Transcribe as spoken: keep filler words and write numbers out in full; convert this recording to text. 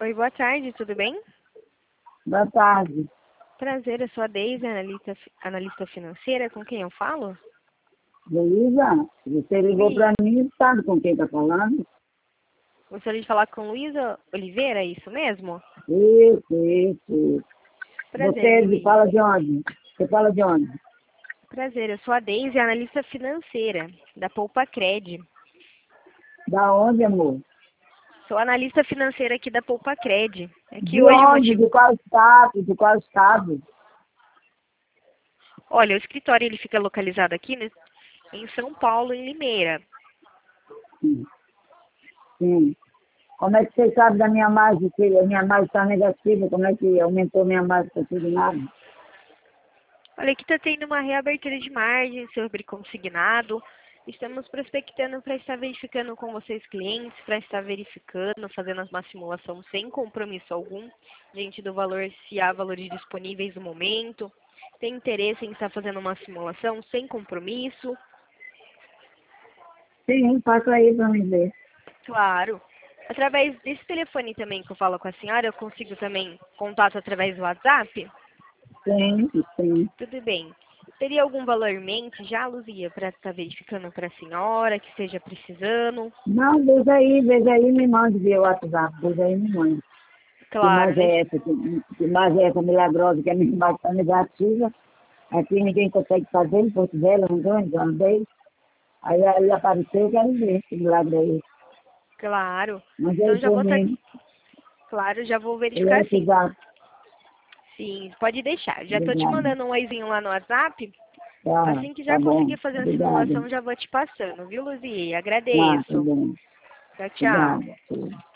Oi, boa tarde, tudo bem? Boa tarde. Prazer, eu sou a Deise, analista, analista financeira, com quem eu falo? Luísa, você ligou Oi. para mim, sabe com quem está falando? Gostaria de falar com Luísa Oliveira, é isso mesmo? Isso, isso, isso. Prazer, Você Luísa. fala de onde? Você fala de onde? Prazer, eu sou a Deise, analista financeira, da Poupa Cred. Da onde, amor? Sou analista financeira aqui da Poupa Cred. É que De hoje o onde? motivo... De qual estado? De qual estado? Olha, o escritório ele fica localizado aqui, né, em São Paulo, em Limeira. Sim. Sim. Como é que você sabe da minha margem? Que a minha margem está negativa, como é que aumentou minha margem para tudo nada? Olha, aqui está tendo uma reabertura de margem sobre consignado. Estamos prospectando para estar verificando com vocês clientes, para estar verificando, fazendo uma simulação sem compromisso algum, diante do valor, se há valores disponíveis no momento. Tem interesse em estar fazendo uma simulação sem compromisso? Sim, passa aí para me ver. Claro. Através desse telefone também que eu falo com a senhora, eu consigo também contato através do WhatsApp? Sim, sim. Tudo bem. Teria algum valor em mente já, Luzia, para estar verificando para a senhora que esteja precisando? Não, veja aí, veja aí, me mande via WhatsApp, veja aí, me mande. Que Claro, mais nesse... é essa? Que, que mais é essa milagrosa que a minha imagem está negativa? Aqui ninguém consegue fazer, em Porto Velho, andando, já andei. Aí, aí apareceu, eu quero ver que milagre é esse. Claro. Mas Então aí já por vou estar... mim, Claro, já vou ele verificar é sim. WhatsApp. Sim, pode deixar. Já estou te Obrigada. mandando um oizinho lá no WhatsApp. Tá, Assim que tá já bom. conseguir fazer a Obrigada. simulação, já vou te passando, viu, Luzia? Tá, tá Agradeço. bom. Tchau, tchau. Obrigada.